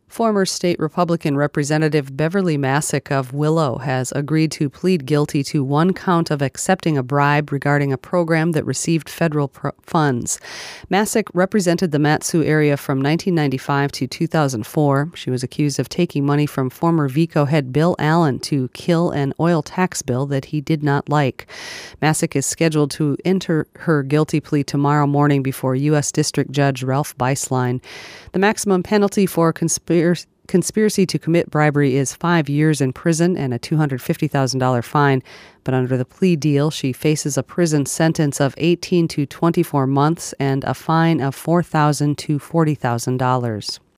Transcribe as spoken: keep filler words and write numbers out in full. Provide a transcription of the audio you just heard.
Former state Republican Representative Beverly Masick of Willow has agreed to plead guilty to one count of accepting a bribe regarding a program that received federal pro- funds. Masick represented the Mat-Su area from nineteen ninety-five to two thousand four. She was accused of taking money from former VECO head Bill Allen to kill an oil tax bill that he did not like. Masick is scheduled to enter her guilty plea tomorrow morning before U S District Judge Ralph Beislein. The maximum penalty for conspiracy Conspiracy to commit bribery is five years in prison and a two hundred fifty thousand dollars fine. But under the plea deal, she faces a prison sentence of eighteen to twenty-four months and a fine of four thousand to forty thousand dollars.